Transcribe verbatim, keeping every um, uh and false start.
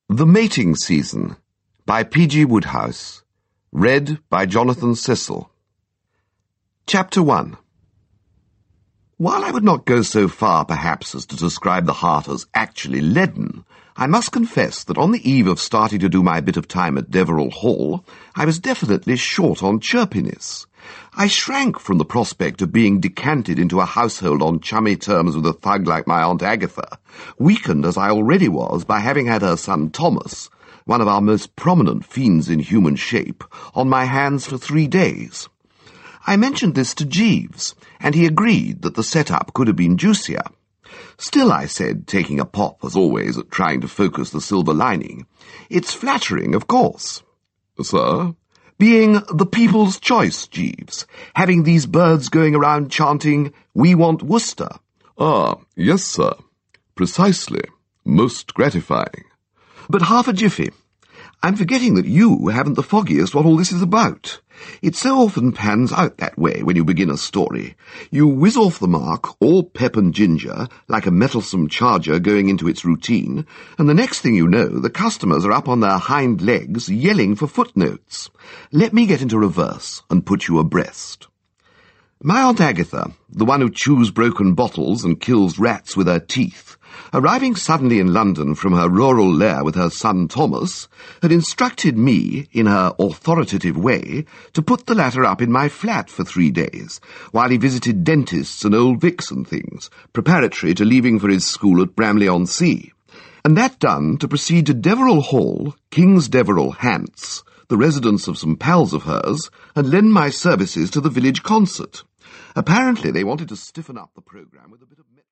The Mating Season by P G Wodehouse. Read by Jonathan Cecil. Chapter one. While I would not go so far, perhaps, as to describe the heart as actually leaden, I must confess that on the eve of starting to do my bit of time at Deverell Hall, I was definitely short on chirpiness. I shrank from the prospect of being decanted into a household on chummy terms with a thug like my Aunt Agatha, weakened as I already was by having had her son Thomas, one of our most prominent fiends in human shape, on my hands for three days. I mentioned this to Jeeves, and he agreed that the set-up could have been juicier. Still, I said, taking a pop, as always, at trying to focus the silver lining, it's flattering, of course. Sir? Being the people's choice, Jeeves, having these birds going around chanting, "We want Worcester." Ah, yes, sir. Precisely. Most gratifying. But half a jiffy. I'm forgetting that you haven't the foggiest what all this is about. It so often pans out that way when you begin a story. You whiz off the mark, all pep and ginger, like a mettlesome charger going into its routine, and the next thing you know, the customers are up on their hind legs yelling for footnotes. Let me get into reverse and put you abreast. My Aunt Agatha, the one who chews broken bottles and kills rats with her teeth, arriving suddenly in London from her rural lair with her son Thomas, had instructed me, in her authoritative way, to put the latter up in my flat for three days, while he visited dentists and old Vicks and things, preparatory to leaving for his school at Bramley-on-Sea, and that done, to proceed to Deverell Hall, King's Deverell, Hants, the residence of some pals of hers, and lend my services to the village concert. Apparently they wanted to stiffen up the programme with a bit of...